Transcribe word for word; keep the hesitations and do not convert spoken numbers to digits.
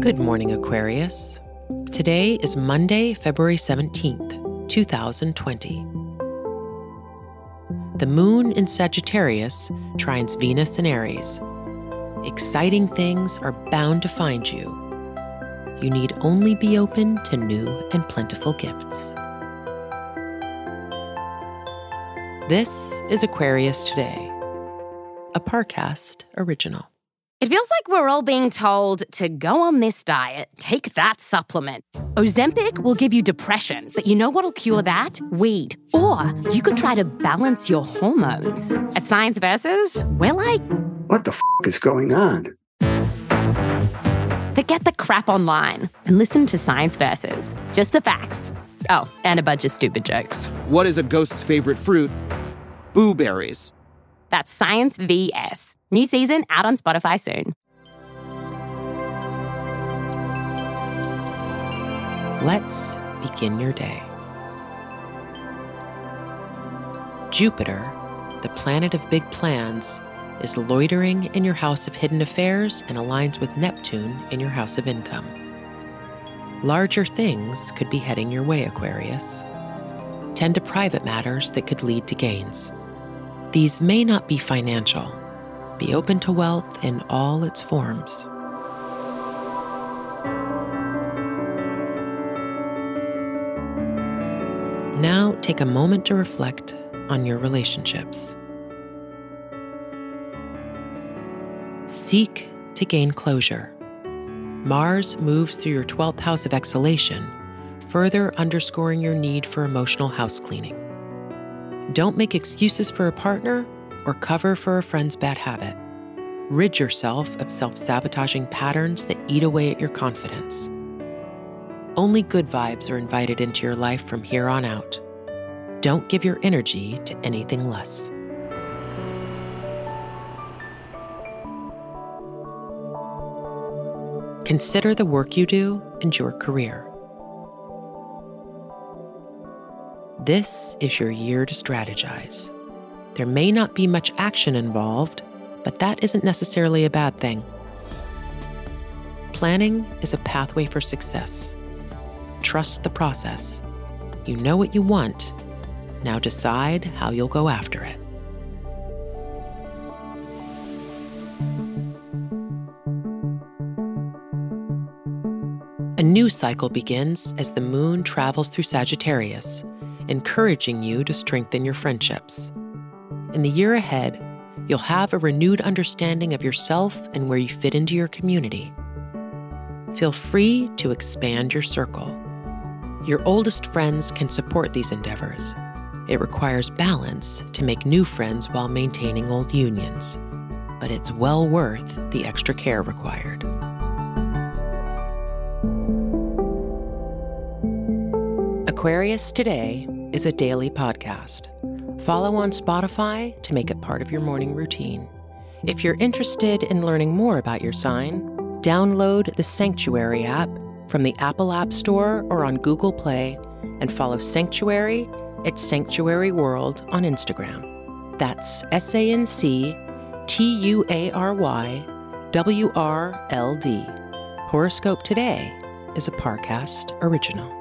Good morning, Aquarius. Today is Monday, February seventeenth, two thousand twenty. The moon in Sagittarius trines Venus in Aries. Exciting things are bound to find you. You need only be open to new and plentiful gifts. This is Aquarius Today, a Parcast original. It feels like we're all being told to go on this diet, take that supplement. Ozempic will give you depression, but you know what'll cure that? Weed. Or you could try to balance your hormones. At Science Versus, we're like, what the f*** is going on? Forget the crap online and listen to Science Versus. Just the facts. Oh, and a bunch of stupid jokes. What is a ghost's favorite fruit? Blueberries. That's Science V S. New season out on Spotify soon. Let's begin your day. Jupiter, the planet of big plans, is loitering in your house of hidden affairs and aligns with Neptune in your house of income. Larger things could be heading your way, Aquarius. Tend to private matters that could lead to gains. These may not be financial. Be open to wealth in all its forms. Now take a moment to reflect on your relationships. Seek to gain closure. Mars moves through your twelfth house of exhalation, further underscoring your need for emotional house cleaning. Don't make excuses for a partner or cover for a friend's bad habit. Rid yourself of self-sabotaging patterns that eat away at your confidence. Only good vibes are invited into your life from here on out. Don't give your energy to anything less. Consider the work you do and your career. This is your year to strategize. There may not be much action involved, but that isn't necessarily a bad thing. Planning is a pathway for success. Trust the process. You know what you want. Now decide how you'll go after it. A new cycle begins as the moon travels through Sagittarius, encouraging you to strengthen your friendships. In the year ahead, you'll have a renewed understanding of yourself and where you fit into your community. Feel free to expand your circle. Your oldest friends can support these endeavors. It requires balance to make new friends while maintaining old unions, but it's well worth the extra care required. Aquarius Today is a daily podcast. Follow on Spotify to make it part of your morning routine. If you're interested in learning more about your sign, download the Sanctuary app from the Apple App Store or on Google Play and follow Sanctuary at Sanctuary World on Instagram. That's S A N C T U A R Y W R L D. Horoscope Today is a Parcast original.